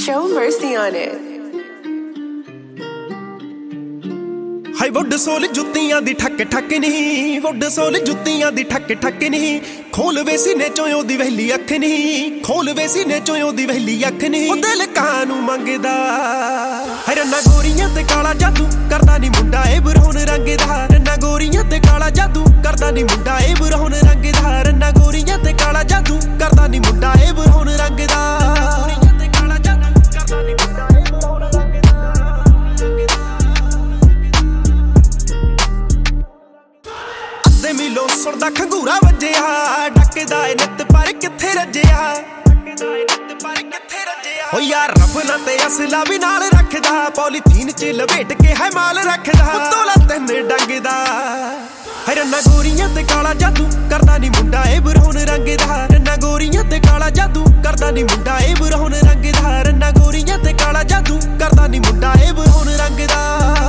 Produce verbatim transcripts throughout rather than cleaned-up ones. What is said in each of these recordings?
Show mercy on it. High wood sole ਜੁੱਤੀਆਂ ਦੀ ਠੱਕ ਠੱਕ ਨਹੀਂ, ਵੁੱਡ ਸੋਲ ਜੁੱਤੀਆਂ ਦੀ ਠੱਕ ਠੱਕ ਨਹੀਂ, ਖੋਲ ਵੇ ਸੀਨੇ ਚੋਂ ਉਹਦੀ ਵਹਿਲੀ ਅੱਖ ਨਹੀਂ, ਖੋਲ ਵੇ ਸੀਨੇ ਚੋਂ ਉਹਦੀ ਵਹਿਲੀ ਅੱਖ ਨਹੀਂ, ਉਹ ਦਿਲ ਕਾਨੂੰ ਮੰਗਦਾ ਹੈ ਰੰਨਾ ਗੋਰੀਆਂ ਤੇ ਕਾਲਾ ਜਾਦੂ ਕਰਦਾ ਨੀ ਮੁੰਡਾ ਇਹ ਬਰਹੁਣ ਰੰਗ ਦਾ, ਰੰਨਾ ਗੋਰੀਆਂ ਤੇ ਕਾਲਾ ਜਾਦੂ ਕਰਦਾ ਨੀ ਮੁੰਡਾ ਇਹ ਬਰਹੁਣ ਰੰਗ ਦਾ, ਰੰਨਾ ਗੋਰੀਆਂ ਤੇ ਕਾਲਾ ਜਾਦੂ ਕਰਦਾ ਨੀ ਮੁੰਡਾ ਇਹ ਬਰਹੁਣ ਰੰਗ ਦਾ। ਮਿਲੋ ਸੁਣਦਾ ਖੰਗੂਰਾ ਵੱਜਿਆ, ਡੱਕਦਾ ਏ ਨਿੱਤ ਪਰ ਕਿੱਥੇ ਰੱਜਿਆ, ਓ ਯਾਰ ਰੱਬ ਨਾ ਤੇ ਅਸਲਾ ਵੀ ਨਾਲ ਰੱਖਦਾ, ਪੋਲੀਥੀਨ ਚ ਲਪੇਟ ਕੇ ਹੈ ਮਾਲ ਰੱਖਦਾ, ਤੋਲਾ ਤਿੰਨ ਡੰਗਦਾ ਹੈ ਰੰਨਾ ਗੋਰੀਆਂ ਤੇ ਕਾਲਾ ਜਾਦੂ ਕਰਦਾ ਨੀ ਮੁੰਡਾ ਇਹ ਬਰਹੁਣ ਰੰਗ ਦਾ, ਰੰਨਾ ਗੋਰੀਆਂ ਤੇ ਕਾਲਾ ਜਾਦੂ ਕਰਦਾ ਨੀ ਮੁੰਡਾ ਇਹ ਬਰਹੁਣ ਰੰਗ ਦਾ, ਰੰਨਾ ਗੋਰੀਆਂ ਤੇ ਕਾਲਾ ਜਾਦੂ ਕਰਦਾ ਨੀ ਮੁੰਡਾ ਇਹ ਬਰਹੁਣ ਰੰਗ ਦਾ।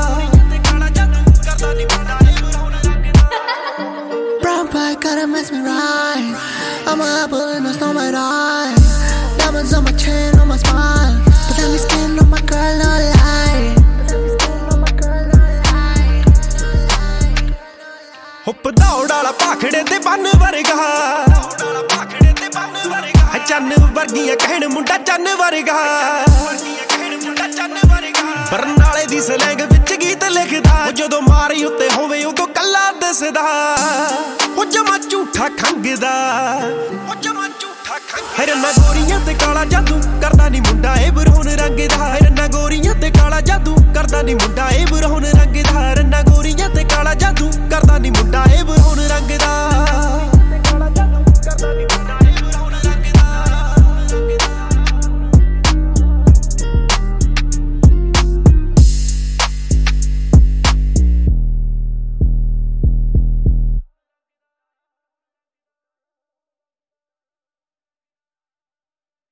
Gotta mess me right. I'm a apple and it's not my eye. Diamonds on my chin, on my spine. But tell me skin on my girl, no lie. ਹੁੱਪ ਦੌੜ ਵਾਲਾ ਭਾਖੜੇ ਤੇ ਬੰਨ ਵਰਗਾ, ਚੰਨ ਵਰਗੀਆਂ ਕਹਿਣ ਮੁੰਡਾ ਚੰਨ ਵਰਗਾ, ਬਰਨਾਲੇ ਦੀ ਸਲੈਂਗ ਵਿੱਚ ਗੀਤ ਲਿਖਦਾ, ਜਦੋਂ ਮਾਰੀ ਉੱਤੇ ਹੋਵੇ ਉਦੋਂ ਕੱਲਾ ਦੱਸਦਾ, ਉਹ ਜਮਾ ਝੂਠਾ ਖੰਗਦਾ, ਉਹ ਜਮਾ ਝੂਠਾ ਖੰਗਦਾ। ਰੰਨਾ ਗੋਰੀਆਂ ਤੇ ਕਾਲਾ ਜਾਦੂ ਕਰਦਾ ਨੀ ਮੁੰਡਾ ਇਹ ਬਰਹੁਣ ਰੰਗ ਦਾ, ਰੰਨਾ ਗੋਰੀਆਂ ਤੇ ਕਾਲਾ ਜਾਦੂ ਕਰਦਾ ਨੀ ਮੁੰਡਾ ਇਹ ਬਰਹੁਣ ਰੰਗ ਦਾ, ਰੰਨਾ ਗੋਰੀਆਂ ਤੇ ਕਾਲਾ ਜਾਦੂ ਕਰਦਾ ਨੀ ਮੁੰਡਾ ਇਹ